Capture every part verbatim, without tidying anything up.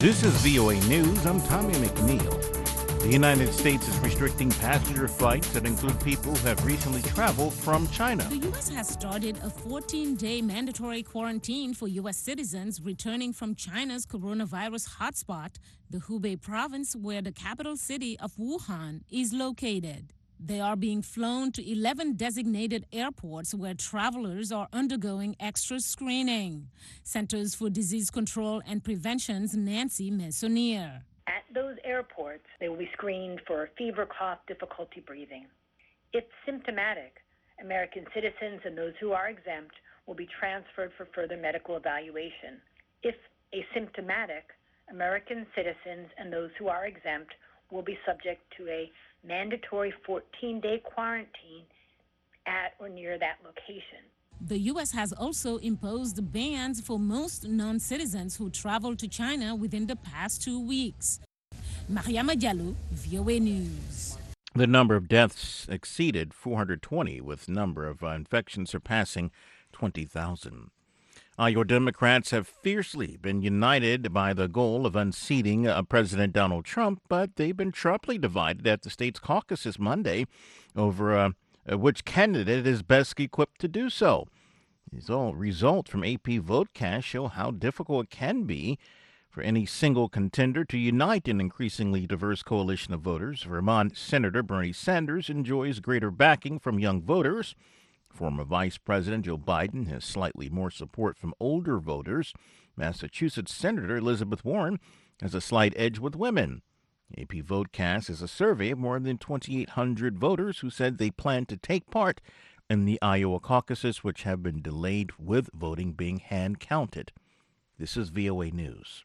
This is V O A News. I'm Tommy McNeil. The United States is restricting passenger flights that include people who have recently traveled from China. The U S has started a fourteen-day mandatory quarantine for U S citizens returning from China's coronavirus hotspot, the Hubei province, where the capital city of Wuhan is located. They are being flown to eleven designated airports where travelers are undergoing extra screening. Centers for Disease Control and Prevention's Nancy Messonnier. At those airports, they will be screened for fever, cough, difficulty breathing. If symptomatic, American citizens and those who are exempt will be transferred for further medical evaluation. If asymptomatic, American citizens and those who are exempt will be subject to a mandatory fourteen-day quarantine at or near that location. The U S has also imposed bans for most non-citizens who traveled to China within the past two weeks. Mariama Diallo, V O A News. The number of deaths exceeded four hundred twenty, with number of uh, infections surpassing twenty thousand. Iowa Democrats have fiercely been united by the goal of unseating uh, President Donald Trump, but they've been sharply divided at the state's caucuses Monday over uh, uh, which candidate is best equipped to do so. These all results from A P Votecast show how difficult it can be for any single contender to unite an increasingly diverse coalition of voters. Vermont Senator Bernie Sanders enjoys greater backing from young voters. Former Vice President Joe Biden has slightly more support from older voters. Massachusetts Senator Elizabeth Warren has a slight edge with women. A P Votecast is a survey of more than twenty-eight hundred voters who said they plan to take part in the Iowa caucuses, which have been delayed with voting being hand-counted. This is V O A News.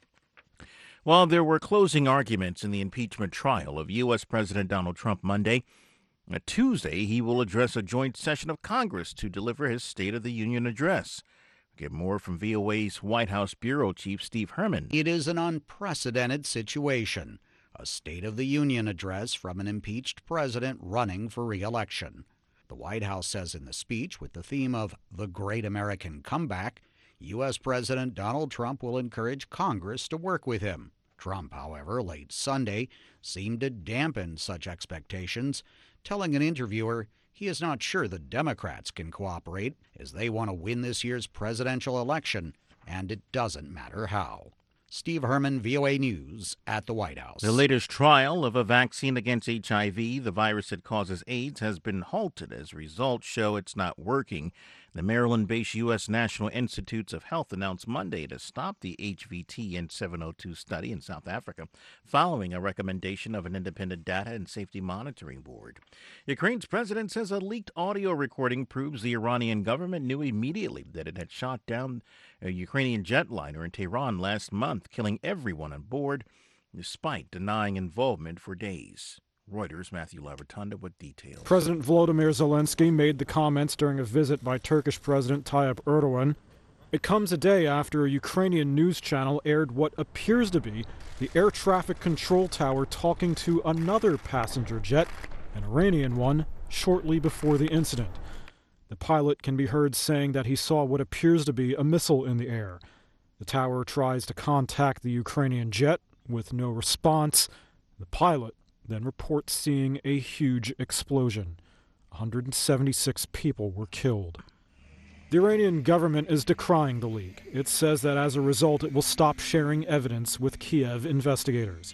While there were closing arguments in the impeachment trial of U S. President Donald Trump Monday, on Tuesday, he will address a joint session of Congress to deliver his State of the Union address. We'll get more from V O A's White House Bureau Chief Steve Herman. It is an unprecedented situation, a State of the Union address from an impeached president running for re-election. The White House says in the speech, with the theme of the Great American Comeback, U S. President Donald Trump will encourage Congress to work with him. Trump, however, late Sunday, seemed to dampen such expectations, telling an interviewer he is not sure the Democrats can cooperate as they want to win this year's presidential election, and it doesn't matter how. Steve Herman, V O A News, at the White House. The latest trial of a vaccine against H I V, the virus that causes AIDS, has been halted as results show it's not working. The Maryland-based U S. National Institutes of Health announced Monday to stop the H V T N seven oh two study in South Africa, following a recommendation of an independent data and safety monitoring board. Ukraine's president says a leaked audio recording proves the Iranian government knew immediately that it had shot down a Ukrainian jetliner in Tehran last month, killing everyone on board, despite denying involvement for days. Reuters' Matthew Lavertunda with details. President Volodymyr Zelensky made the comments during a visit by Turkish President Tayyip Erdogan. It comes a day after a Ukrainian news channel aired what appears to be the air traffic control tower talking to another passenger jet, an Iranian one, shortly before the incident. The pilot can be heard saying that he saw what appears to be a missile in the air. The tower tries to contact the Ukrainian jet with no response. The pilot then reports seeing a huge explosion. one hundred seventy-six people were killed. The Iranian government is decrying the leak. It says that as a result, it will stop sharing evidence with Kiev investigators.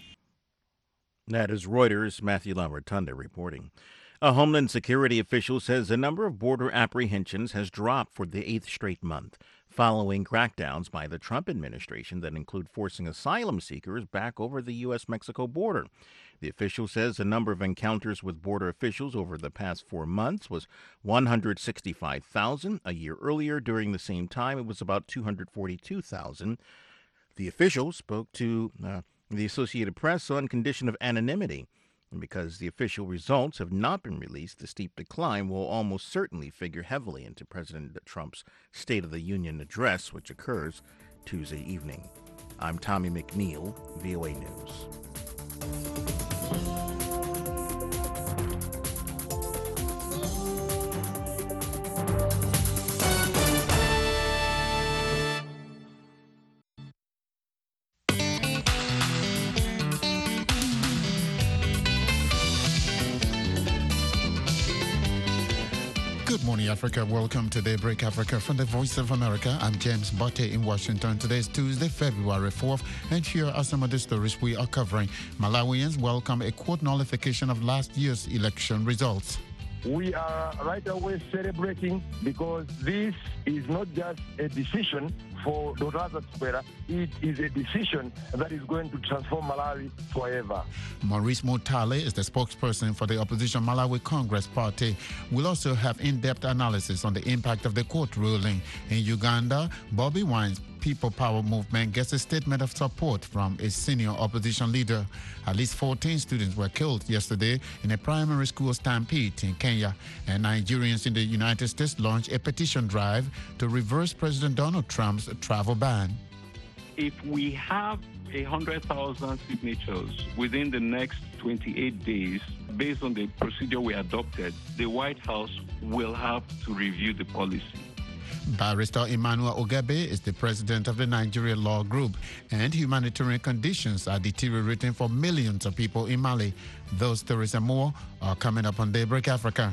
That is Reuters' Matthew Lavertunda reporting. A Homeland Security official says the number of border apprehensions has dropped for the eighth straight month, following crackdowns by the Trump administration that include forcing asylum seekers back over the U S Mexico border. The official says the number of encounters with border officials over the past four months was one hundred sixty-five thousand. A year earlier, during the same time, it was about two hundred forty-two thousand. The official spoke to uh, the Associated Press on condition of anonymity. And because the official results have not been released, the steep decline will almost certainly figure heavily into President Trump's State of the Union address, which occurs Tuesday evening. I'm Tommy McNeil, V O A News. morning, Africa. Welcome to Daybreak Africa from the Voice of America. I'm James Botte in Washington. Today is Tuesday, February fourth, and here are some of the stories we are covering. Malawians welcome a court nullification of last year's election results. We are right away celebrating because this is not just a decision for Doraza Tsipwera, it is a decision that is going to transform Malawi forever. Maurice Mutale is the spokesperson for the opposition Malawi Congress Party. We'll also have in-depth analysis on the impact of the court ruling. In Uganda, Bobby Wine's People Power movement gets a statement of support from a senior opposition leader. At least fourteen students were killed yesterday in a primary school stampede in Kenya. And Nigerians in the United States launched a petition drive to reverse President Donald Trump's travel ban. If we have one hundred thousand signatures within the next twenty-eight days, based on the procedure we adopted, the White House will have to review the policy. Barrister Emmanuel Ogebe is the president of the Nigeria Law Group, and humanitarian conditions are deteriorating for millions of people in Mali. Those stories and more are coming up on Daybreak Africa.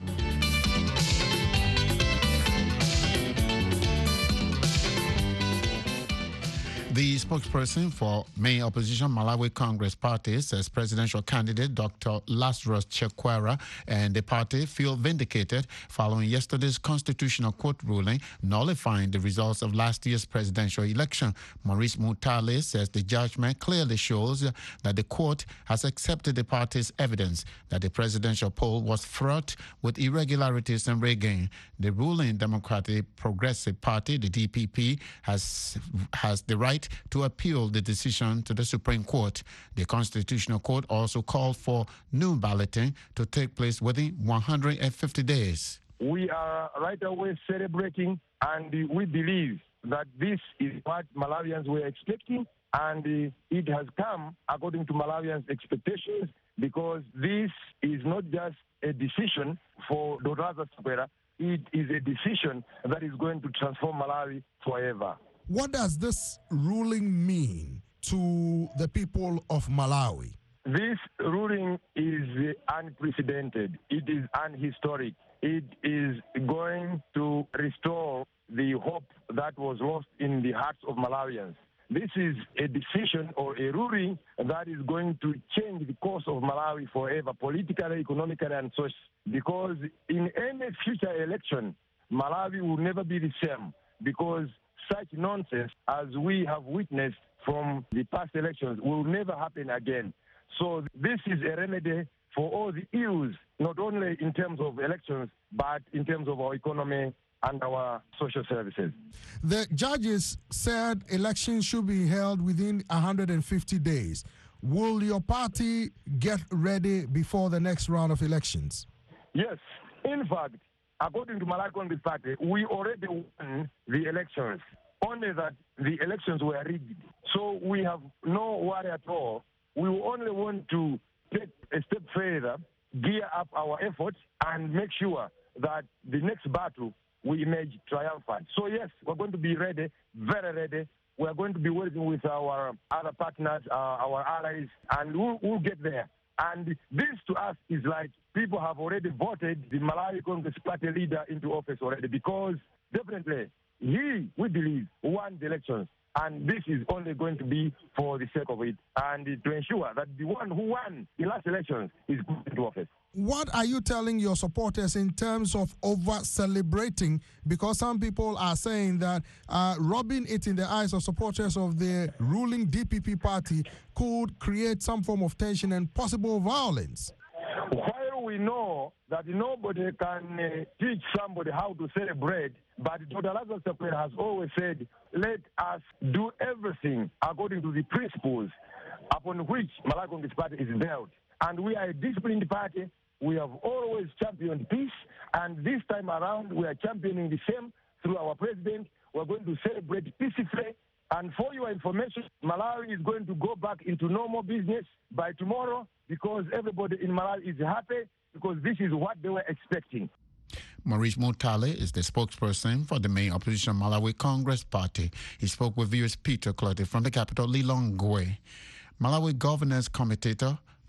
The spokesperson for main opposition Malawi Congress Party says presidential candidate Doctor Lazarus Chakwera and the party feel vindicated following yesterday's constitutional court ruling nullifying the results of last year's presidential election. Maurice Mutale says the judgment clearly shows that the court has accepted the party's evidence that the presidential poll was fraught with irregularities and rigging. The ruling Democratic Progressive Party, the D P P, has has the right to appeal the decision to the Supreme Court. The Constitutional Court also called for new balloting to take place within one hundred fifty days. We are right away celebrating, and we believe that this is what Malawians were expecting, and it has come according to Malawians' expectations, because this is not just a decision for Doraza Tsipwera, it is a decision that is going to transform Malawi forever. What does this ruling mean to the people of Malawi? This ruling is unprecedented. It is unhistoric. It is going to restore the hope that was lost in the hearts of Malawians. This is a decision or a ruling that is going to change the course of Malawi forever, politically, economically, and socially. Because in any future election, Malawi will never be the same, because such nonsense as we have witnessed from the past elections will never happen again. So this is a remedy for all the ills, not only in terms of elections, but in terms of our economy and our social services. The judges said elections should be held within one hundred fifty days. Will your party get ready before the next round of elections? Yes. In fact, according to Malawi Congress Party, we already won the elections, only that the elections were rigged. So we have no worry at all. We only want to take a step further, gear up our efforts, and make sure that the next battle we emerge triumphant. So yes, we're going to be ready, very ready. We're going to be working with our other partners, uh, our allies, and we'll, we'll get there. And this to us is like people have already voted the Malawi Congress Party leader into office already, because definitely he, we believe, won the elections. And this is only going to be for the sake of it, and to ensure that the one who won the last elections is going into office. What are you telling your supporters in terms of over-celebrating? Because some people are saying that uh, rubbing it in the eyes of supporters of the ruling D P P party could create some form of tension and possible violence. While we know that nobody can uh, teach somebody how to celebrate, but Doctor Lazarus Chakwera has always said, let us do everything according to the principles upon which Malawi Congress Party is built. And we are a disciplined party. We have always championed peace, and this time around we are championing the same through our president. We're going to celebrate peacefully. And for your information, Malawi is going to go back into normal business by tomorrow, because everybody in Malawi is happy, because this is what they were expecting. Maurice Mutale is the spokesperson for the main opposition Malawi Congress Party. He spoke with viewers Peter Clottey from the capital Lilongwe. Malawi governance commentator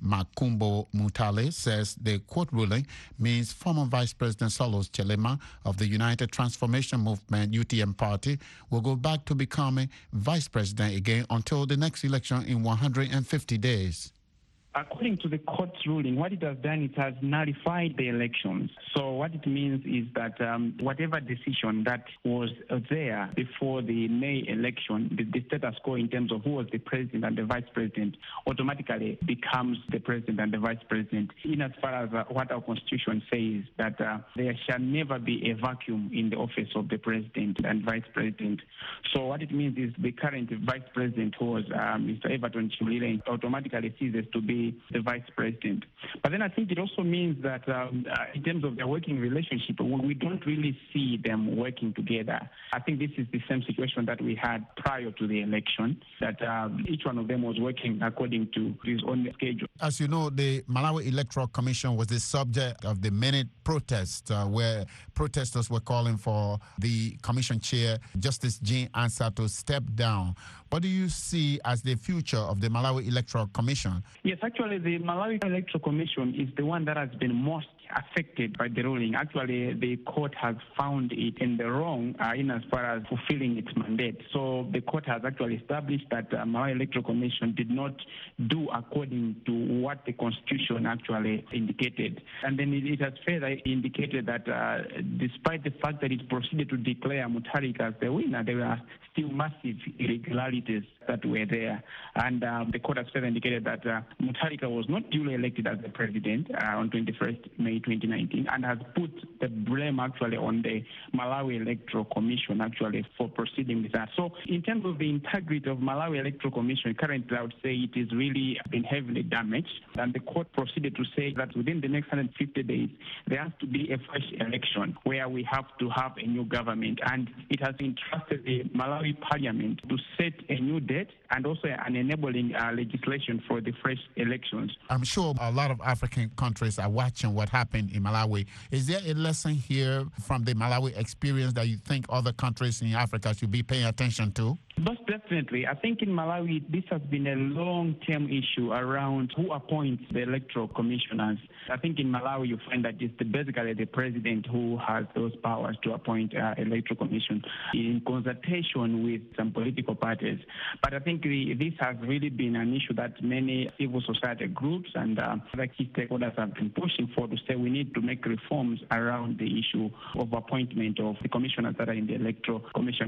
Makumbo Mutale says the court ruling means former Vice President Solos Chelema of the United Transformation Movement U T M party will go back to becoming vice president again until the next election in one hundred fifty days. According to the court's ruling, what it has done, it has nullified the elections. So what it means is that um, whatever decision that was there before the May election, the, the status quo in terms of who was the president and the vice president automatically becomes the president and the vice president. In as far as uh, what our constitution says, that uh, there shall never be a vacuum in the office of the president and vice president. So what it means is the current vice president, who was uh, Mister Everton Chimlile, automatically ceases to be the vice president. But then I think it also means that um, uh, in terms of their working relationship, we don't really see them working together. I think this is the same situation that we had prior to the election, that um, each one of them was working according to his own schedule. As you know, the Malawi Electoral Commission was the subject of the many protests uh, where protesters were calling for the commission chair, Justice Jean Ansah, to step down. What do you see as the future of the Malawi Electoral Commission? Yes, actually, the Malawi Electoral Commission is the one that has been most affected by the ruling. Actually, the court has found it in the wrong uh, in as far as fulfilling its mandate. So the court has actually established that the uh, Malawi Electoral Commission did not do according to what the Constitution actually indicated. And then it, it has further indicated that uh, despite the fact that it proceeded to declare Mutharika as the winner, there were still massive irregularities that were there. And um, the court has further indicated that uh, Mutharika was not duly elected as the president uh, on twenty-first May twenty nineteen, and has put the blame actually on the Malawi Electoral Commission actually for proceeding with that. So in terms of the integrity of Malawi Electoral Commission, currently I would say it is really been heavily damaged. And the court proceeded to say that within the next one hundred fifty days, there has to be a fresh election where we have to have a new government. And it has entrusted the Malawi Parliament to set a new date and also an enabling uh, legislation for the fresh elections. I'm sure a lot of African countries are watching what happened in Malawi. Is there a lesson here from the Malawi experience that you think other countries in Africa should be paying attention to? Most definitely. I think in Malawi, this has been a long-term issue around who appoints the electoral commissioners. I think in Malawi, you find that it's the, basically the president who has those powers to appoint uh, electoral commission in consultation with some political parties. But I think the, this has really been an issue that many civil society groups and uh, other key stakeholders have been pushing for, to say we need to make reforms around the issue of appointment of the commissioners that are in the electoral commission.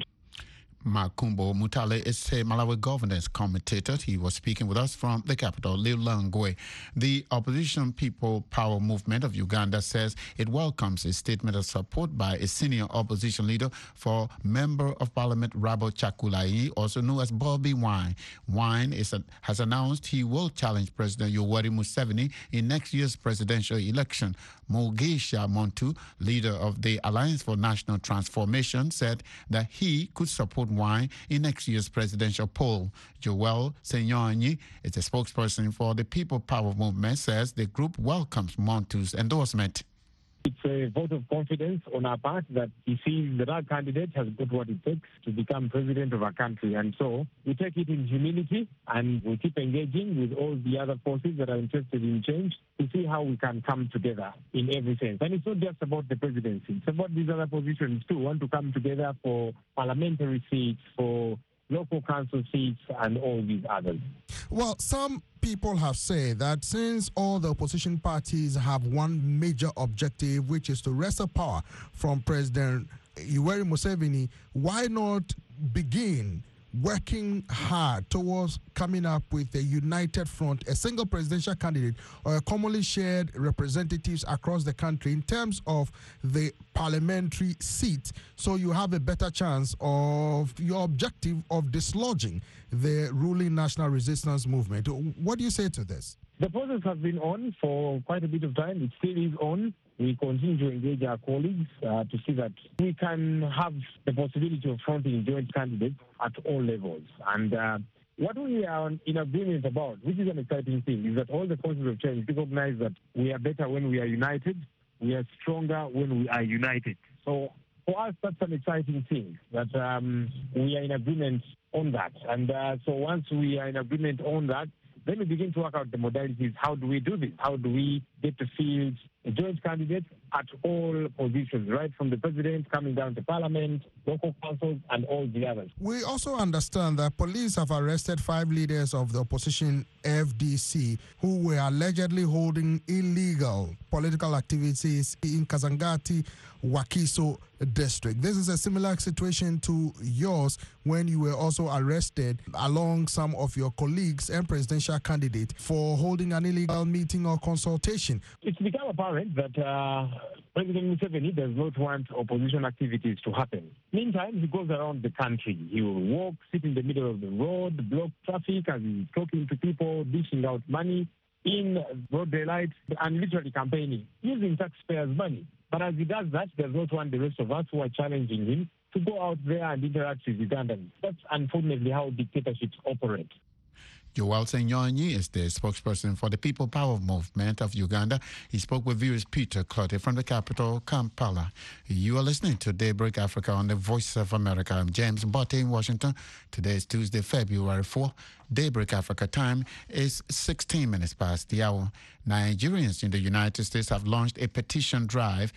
Makumbo Mutale is a Malawi governance commentator. He was speaking with us from the capital, Lilongwe. The Opposition People Power Movement of Uganda says it welcomes a statement of support by a senior opposition leader for Member of Parliament Rabo Chakulai, also known as Bobby Wine. Wine is a, has announced he will challenge President Yoweri Museveni in next year's presidential election. Mugisha Montu, leader of the Alliance for National Transformation, said that he could support Wine in next year's presidential poll. Joel Senyonyi is a spokesperson for the People Power Movement, says the group welcomes Montu's endorsement. It's a vote of confidence on our part that he sees that our candidate has got what it takes to become president of our country. And so we take it in humility and we keep engaging with all the other forces that are interested in change to see how we can come together in every sense. And it's not just about the presidency. It's about these other positions too. We want to come together for parliamentary seats, for local council seats, and all these others. Well, some people have said that since all the opposition parties have one major objective, which is to wrestle power from President Yoweri Museveni, why not begin working hard towards coming up with a united front, a single presidential candidate, or a commonly shared representatives across the country in terms of the parliamentary seat, so you have a better chance of your objective of dislodging the ruling National Resistance Movement? What do you say to this? The process has been on for quite a bit of time. It still is on. We continue to engage our colleagues uh, to see that we can have the possibility of fronting joint candidates at all levels. And uh, what we are in agreement about, which is an exciting thing, is that all the forces of change recognize that we are better when we are united, we are stronger when we are united. So for us, that's an exciting thing, that um, we are in agreement on that. And uh, so once we are in agreement on that, Then we begin to work out the modalities. How do we do this? How do we get to field a joint candidate at all positions, right from the president coming down to parliament, local councils, and all the others? We also understand that police have arrested five leaders of the opposition F D C who were allegedly holding illegal political activities in Kazangati, Wakiso district. This is a similar situation to yours when you were also arrested along some of your colleagues and presidential candidate for holding an illegal meeting or consultation. It's become apparent that uh, President Museveni does not want opposition activities to happen. Meantime, he goes around the country. He will walk, sit in the middle of the road, block traffic as he's talking to people, dishing out money in broad daylight, and literally campaigning using taxpayers' money. But as he does that, he does not want the rest of us who are challenging him to go out there and interact with Ugandans. That's unfortunately how dictatorships operate. Joel Senyonyi is the spokesperson for the People Power Movement of Uganda. He spoke with viewers Peter Clottey from the capital, Kampala. You are listening to Daybreak Africa on the Voice of America. I'm James Botte in Washington. Today is Tuesday, February fourth. Daybreak Africa time is sixteen minutes past the hour. Nigerians in the United States have launched a petition drive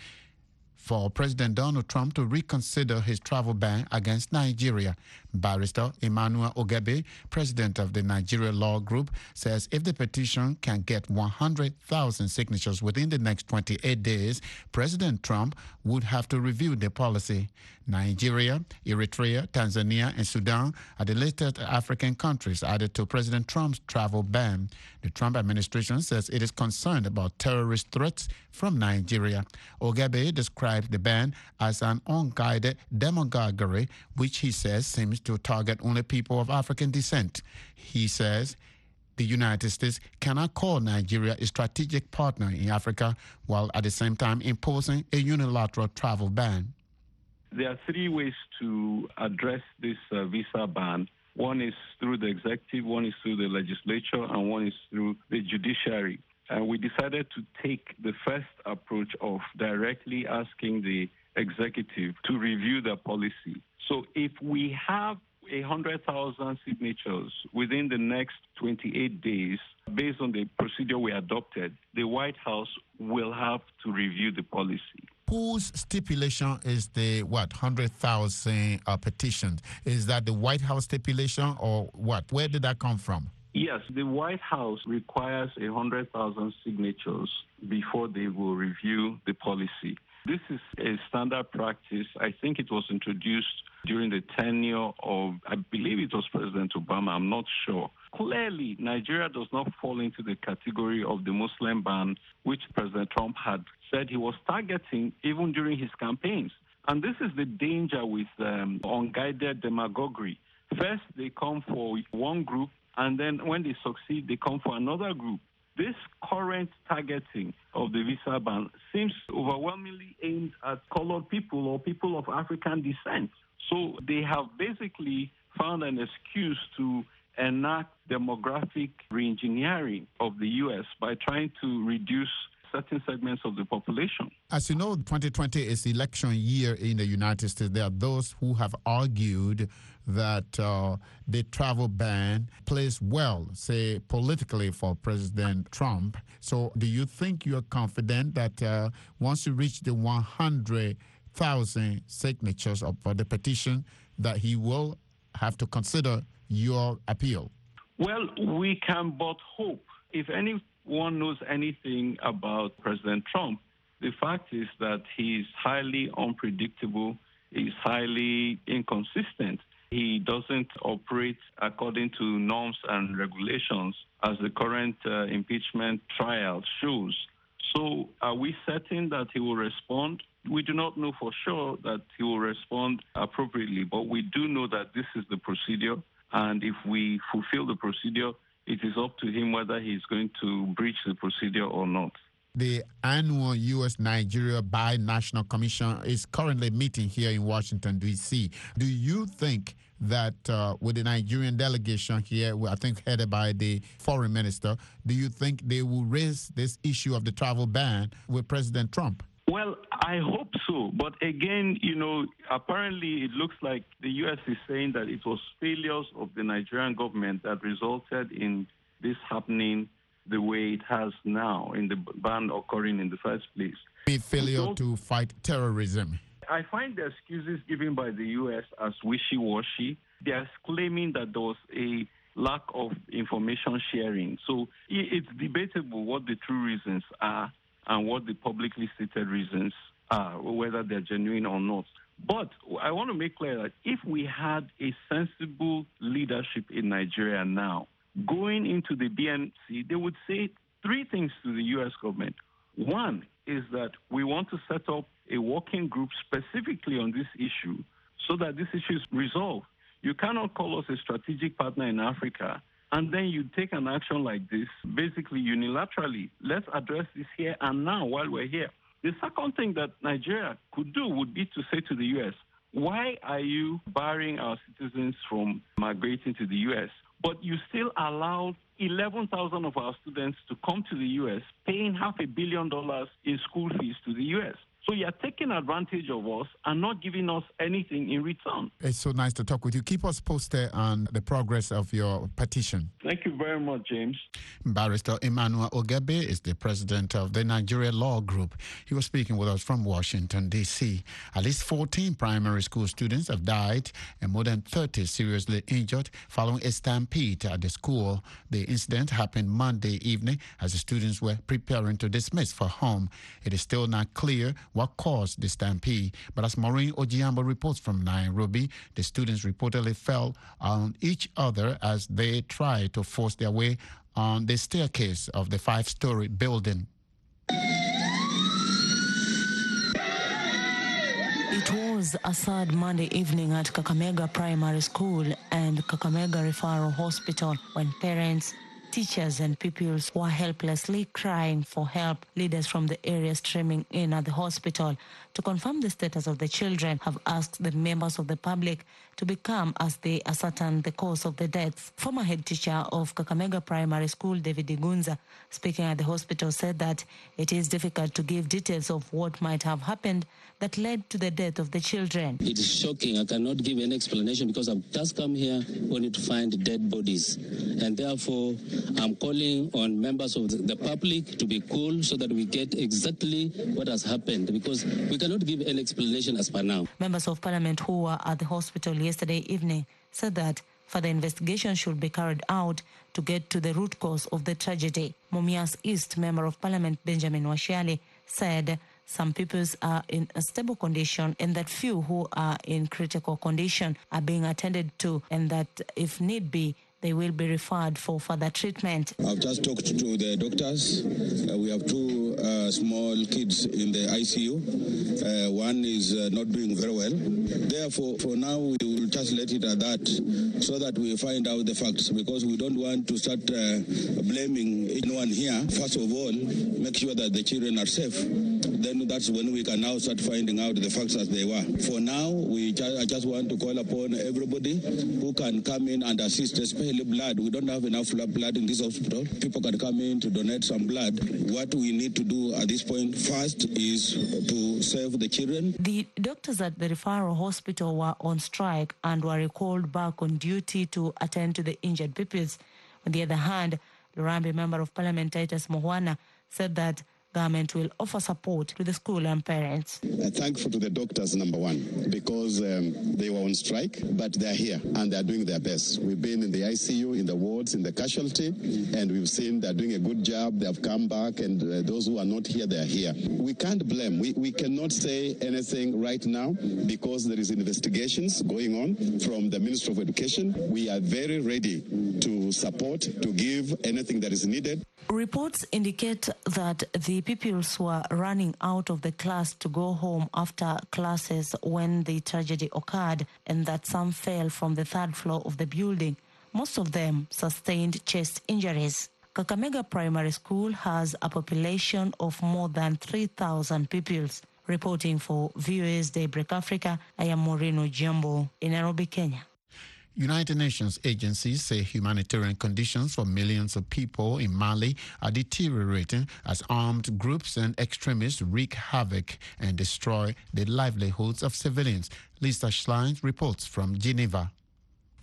for President Donald Trump to reconsider his travel ban against Nigeria. Barrister Emmanuel Ogebe, president of the Nigeria Law Group, says if the petition can get one hundred thousand signatures within the next twenty-eight days, President Trump would have to review the policy. Nigeria, Eritrea, Tanzania, and Sudan are the latest African countries added to President Trump's travel ban. The Trump administration says it is concerned about terrorist threats from Nigeria. Ogebe described the ban as an unguided demagoguery, which he says seems to target only people of African descent. He says the United States cannot call Nigeria a strategic partner in Africa while at the same time imposing a unilateral travel ban. There are three ways to address this uh, visa ban. One is through the executive, one is through the legislature, and one is through the judiciary. And we decided to take the first approach of directly asking the executive to review the policy. So if we have one hundred thousand signatures within the next twenty-eight days, based on the procedure we adopted, the White House will have to review the policy. Whose stipulation is the, what, one hundred thousand uh, petitions? Is that the White House stipulation or what? Where did that come from? Yes, the White House requires one hundred thousand signatures before they will review the policy. This is a standard practice. I think it was introduced during the tenure of, I believe it was President Obama, I'm not sure. Clearly, Nigeria does not fall into the category of the Muslim ban, which President Trump had said he was targeting even during his campaigns. And this is the danger with um, unguided demagoguery. First, they come for one group, and then when they succeed, they come for another group. This current targeting of the visa ban seems overwhelmingly aimed at colored people or people of African descent. So they have basically found an excuse to enact demographic reengineering of the U S by trying to reduce certain segments of the population. As you know, twenty twenty is election year in the United States. There are those who have argued that uh, the travel ban plays well, say, politically for President Trump. So do you think you're confident that uh, once you reach the one hundred thousand signatures of, for the petition, that he will have to consider your appeal? Well, we can but hope. If anyone knows anything about President Trump, the fact is that he's highly unpredictable, he's highly inconsistent. He doesn't operate according to norms and regulations, as the current uh, impeachment trial shows. So are we certain that he will respond? We do not know for sure that he will respond appropriately, but we do know that this is the procedure, and if we fulfill the procedure, it is up to him whether he's going to breach the procedure or not. The annual U S Nigeria Binational Commission is currently meeting here in Washington, D C. Do you think that uh, with the Nigerian delegation here, I think headed by the foreign minister, do you think they will raise this issue of the travel ban with President Trump? Well, I hope so. But again, you know, apparently it looks like the U S is saying that it was failures of the Nigerian government that resulted in this happening the way it has now in the ban occurring in the first place. A failure to fight terrorism. I find the excuses given by the U S as wishy-washy. They are claiming that there was a lack of information sharing. So it's debatable what the true reasons are and what the publicly stated reasons are, whether they're genuine or not. But I want to make clear that if we had a sensible leadership in Nigeria now, going into the B N C, they would say three things to the U S government. One is that we want to set up a working group specifically on this issue so that this issue is resolved. You cannot call us a strategic partner in Africa and then you take an action like this, basically unilaterally. Let's address this here and now while we're here. The second thing that Nigeria could do would be to say to the U S, why are you barring our citizens from migrating to the U S? But you still allowed eleven thousand of our students to come to the U S, paying half a billion dollars in school fees to the U S. So you're taking advantage of us and not giving us anything in return. It's so nice to talk with you. Keep us posted on the progress of your petition. Thank you very much, James. Barrister Emmanuel Ogebe is the president of the Nigeria Law Group. He was speaking with us from Washington, D C. At least fourteen primary school students have died and more than thirty seriously injured following a stampede at the school. The incident happened Monday evening as the students were preparing to dismiss for home. It is still not clear what caused the stampede, but as Maureen Ojiambo reports from Nairobi, the students reportedly fell on each other as they tried to force their way on the staircase of the five-story building. It was a sad Monday evening at Kakamega Primary School and Kakamega Referral Hospital when parents, teachers and pupils were helplessly crying for help. Leaders from the area streaming in at the hospital to confirm the status of the children have asked the members of the public to be calm as they ascertain the cause of the deaths. Former head teacher of Kakamega Primary School, David Igunza, speaking at the hospital, said that it is difficult to give details of what might have happened that led to the death of the children. It is shocking. I cannot give an explanation because I've just come here only to find dead bodies. And therefore, I'm calling on members of the public to be cool so that we get exactly what has happened, because we cannot give an explanation as per now. Members of Parliament who were at the hospital yesterday evening said that further investigation should be carried out to get to the root cause of the tragedy. Mumias East Member of Parliament Benjamin Washiali said some pupils are in a stable condition and that few who are in critical condition are being attended to, and that if need be, they will be referred for further treatment. I've just talked to the doctors. Uh, we have two uh, small kids in the I C U. Uh, one is uh, not doing very well. Therefore, for now, we will just let it at that so that we find out the facts, because we don't want to start uh, blaming anyone here. First of all, make sure that the children are safe. Then that's when we can now start finding out the facts as they were. For now, we just, I just want to call upon everybody who can come in and assist, especially blood. We don't have enough blood in this hospital. People can come in to donate some blood. What we need to do at this point first is to save the children. The doctors at the referral hospital were on strike and were recalled back on duty to attend to the injured pupils. On the other hand, Lurambe Member of Parliament Titus Mohwana said that government will offer support to the school and parents. Uh, thankful to the doctors, number one, because um, they were on strike, but they're here and they're doing their best. We've been in the I C U, in the wards, in the casualty, and we've seen they're doing a good job. They have come back, and uh, those who are not here, they're here. We can't blame. We, we cannot say anything right now because there is investigations going on from the Ministry of Education. We are very ready to support, to give anything that is needed. Reports indicate that the pupils were running out of the class to go home after classes when the tragedy occurred, and that some fell from the third floor of the building. Most of them sustained chest injuries. Kakamega Primary School has a population of more than three thousand pupils. Reporting for V O A's Daybreak Africa, I am Maureen Ojiambo in Nairobi, Kenya. United Nations agencies say humanitarian conditions for millions of people in Mali are deteriorating as armed groups and extremists wreak havoc and destroy the livelihoods of civilians. Lisa Schlein reports from Geneva.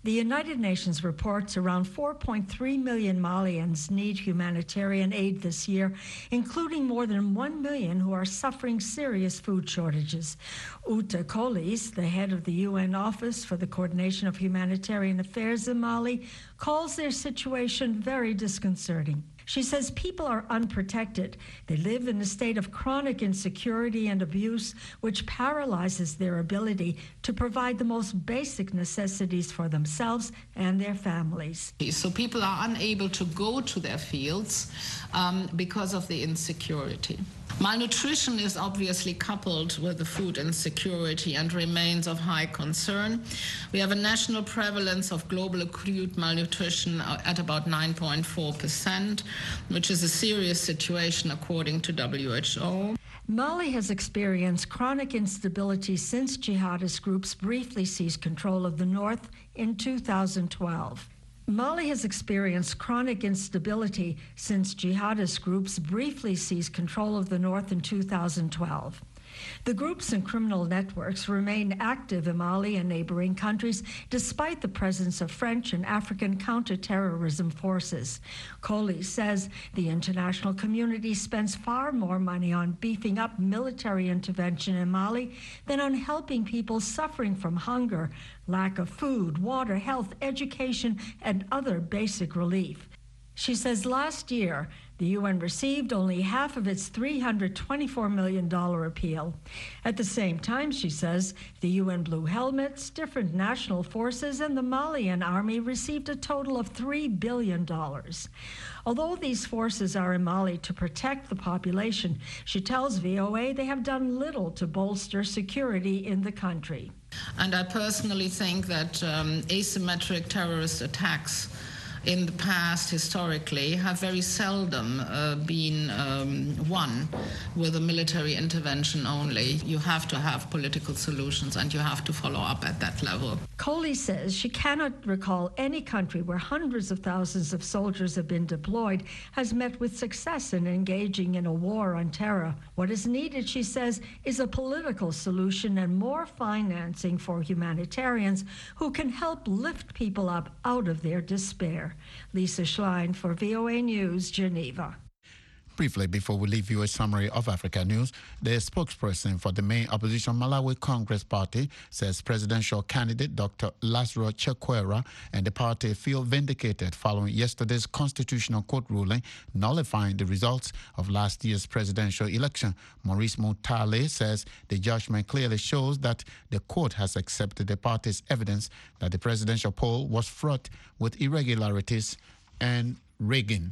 The United Nations reports around four point three million Malians need humanitarian aid this year, including more than one million who are suffering serious food shortages. Uta Kolis, the head of the U N Office for the Coordination of Humanitarian Affairs in Mali, calls their situation very disconcerting. She says people are unprotected. They live in a state of chronic insecurity and abuse, which paralyzes their ability to provide the most basic necessities for themselves and their families. So people are unable to go to their fields um, because of the insecurity. Malnutrition is obviously coupled with the food insecurity and remains of high concern. We have a national prevalence of global acute malnutrition at about nine point four percent, which is a serious situation according to W H O. Mali has experienced chronic instability since jihadist groups briefly seized control of the north in two thousand twelve. Mali has experienced chronic instability since jihadist groups briefly seized control of the north in two thousand twelve. The groups and criminal networks remain active in Mali and neighboring countries despite the presence of French and African counterterrorism forces. Coley says the international community spends far more money on beefing up military intervention in Mali than on helping people suffering from hunger, lack of food, water, health, education, and other basic relief. She says last year, the U N received only half of its three hundred twenty-four million dollars appeal. At the same time, she says, the U N Blue Helmets, different national forces, and the Malian army received a total of three billion dollars. Although these forces are in Mali to protect the population, she tells V O A they have done little to bolster security in the country. And I personally think that um, asymmetric terrorist attacks in the past, historically, have very seldom uh, been um, won with a military intervention only. You have to have political solutions and you have to follow up at that level. Coley says she cannot recall any country where hundreds of thousands of soldiers have been deployed has met with success in engaging in a war on terror. What is needed, she says, is a political solution and more financing for humanitarians who can help lift people up out of their despair. Lisa Schlein for V O A News, Geneva. Briefly, before we leave you a summary of Africa news, the spokesperson for the main opposition Malawi Congress Party says presidential candidate Doctor Lazarus Chakwera and the party feel vindicated following yesterday's Constitutional Court ruling nullifying the results of last year's presidential election. Maurice Mutale says the judgment clearly shows that the court has accepted the party's evidence that the presidential poll was fraught with irregularities and rigging.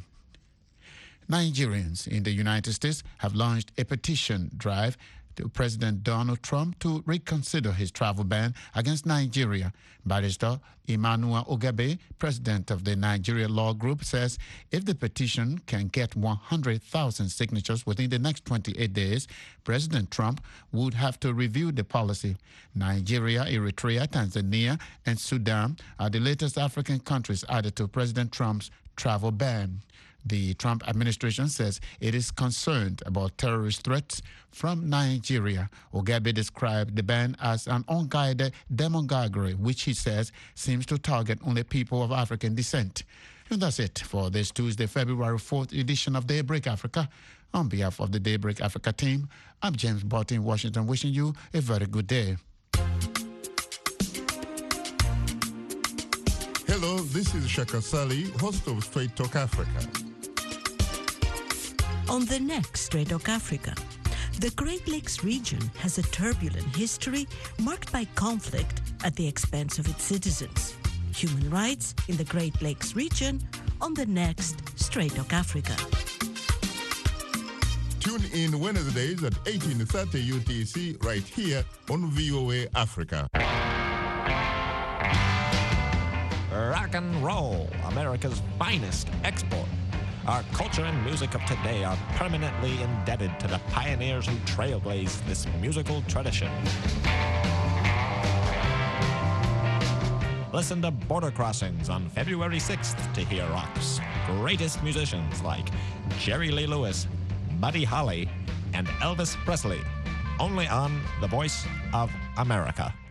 Nigerians in the United States have launched a petition drive to President Donald Trump to reconsider his travel ban against Nigeria. Barrister Emmanuel Ogabe, president of the Nigeria Law Group, says if the petition can get one hundred thousand signatures within the next twenty-eight days, President Trump would have to review the policy. Nigeria, Eritrea, Tanzania, and Sudan are the latest African countries added to President Trump's travel ban. The Trump administration says it is concerned about terrorist threats from Nigeria. Ogabe described the ban as an unguided demagoguery, which he says seems to target only people of African descent. And that's it for this Tuesday, February fourth edition of Daybreak Africa. On behalf of the Daybreak Africa team, I'm James Bott in Washington, wishing you a very good day. Hello, this is Shaka Sali, host of Straight Talk Africa. On the next Straight Talk Africa, the Great Lakes region has a turbulent history marked by conflict at the expense of its citizens. Human rights in the Great Lakes region on the next Straight Talk Africa. Tune in Wednesdays at eighteen thirty U T C right here on V O A Africa. Rock and roll, America's finest export. Our culture and music of today are permanently indebted to the pioneers who trailblazed this musical tradition. Listen to Border Crossings on February sixth to hear rock's greatest musicians like Jerry Lee Lewis, Buddy Holly, and Elvis Presley. Only on The Voice of America.